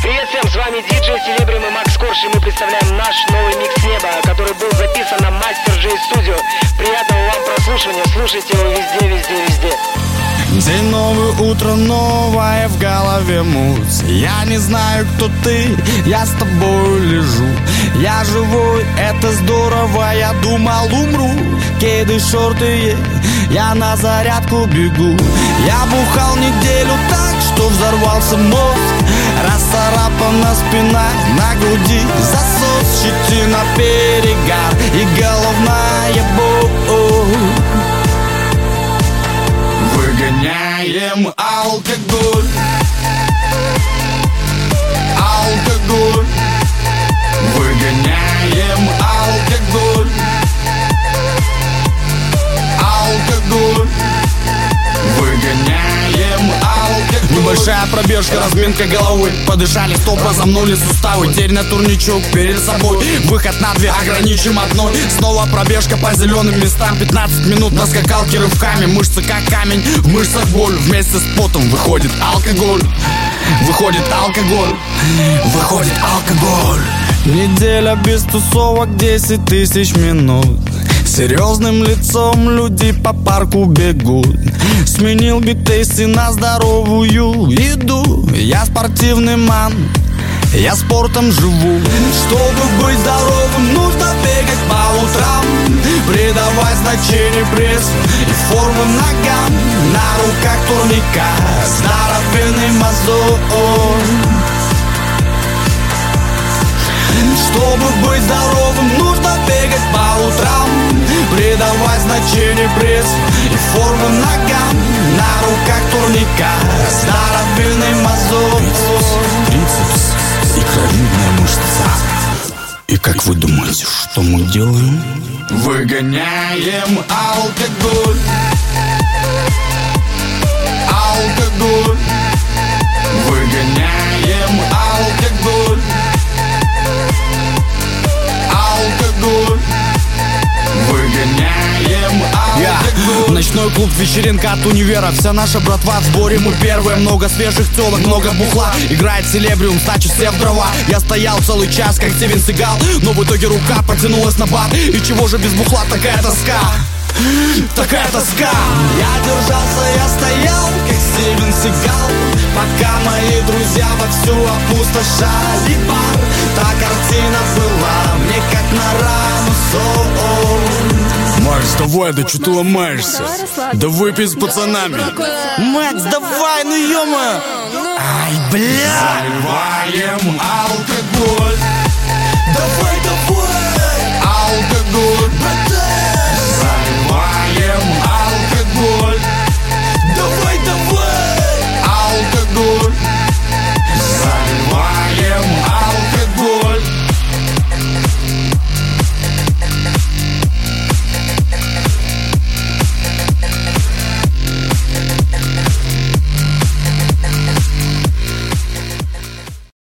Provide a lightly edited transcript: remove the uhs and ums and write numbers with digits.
Привет всем, с вами диджей Селебрим и Макс Корж, и мы представляем наш новый микс неба, который был записан на Master J Studio. Приятного вам прослушивания, слушайте его везде, везде, везде. День новый, утро новое, в голове муть. Я не знаю, кто ты, я с тобой лежу. Я живой, это здорово, я думал умру. Кеды, шорты, я на зарядку бегу. Я бухал неделю так, что взорвался мозг. Расцарапана спина, на груди засос, щетина, перегар и головная боль. Выгоняем алкоголь. Алкоголь. Выгоняем алкоголь. Алкоголь. Выгоняем алкоголь. Небольшая пробежка, разминка головы. Подышали, стоп, разомнули суставы. Теперь на турничок перед собой. Выход на две, ограничим одной. Снова пробежка по зеленым местам. 15 минут на скакалке рывками. Мышцы как камень, в мышцах боль. Вместе с потом выходит алкоголь. Выходит алкоголь. Выходит алкоголь. Неделя без тусовок, 10 тысяч минут. Серьезным лицом люди по парку бегут. Сменил биг-тейсти на здоровую еду. Я спортивный ман, я спортом живу. Чтобы быть здоровым, нужно бегать по утрам. Придавать значение прессу и формы ногам. На руках турника здоровенный мозоль. Чтобы быть здоровым, нужно бегать по утрам. Придавать значение прессу и формы ногам. На руках турника здоровенный мозоль. Трицепс, икровидная мышца. И как вы думаете, что мы делаем? Выгоняем алкоголь. Алкоголь. Выгоняем алкоголь. Алкоголь. Выгоняем алкоголь. Ночной клуб, вечеринка от универа. Вся наша братва в сборе, мы первые. Много свежих телок, много бухла. Играет Селебриум, значит все в дрова. Я стоял целый час, как Стивен Сигал. Но в итоге рука потянулась на бар. И чего же без бухла такая тоска? Такая тоска. Я держался, я стоял, как Стивен Сигал. Пока мои друзья вовсю опустошали бар. Та картина была мне как на рану соль. Макс, давай, да что ты ломаешься? Да выпей с пацанами. Макс, давай, ну ё-моё. Ай, бля. Заливаем алкоголь.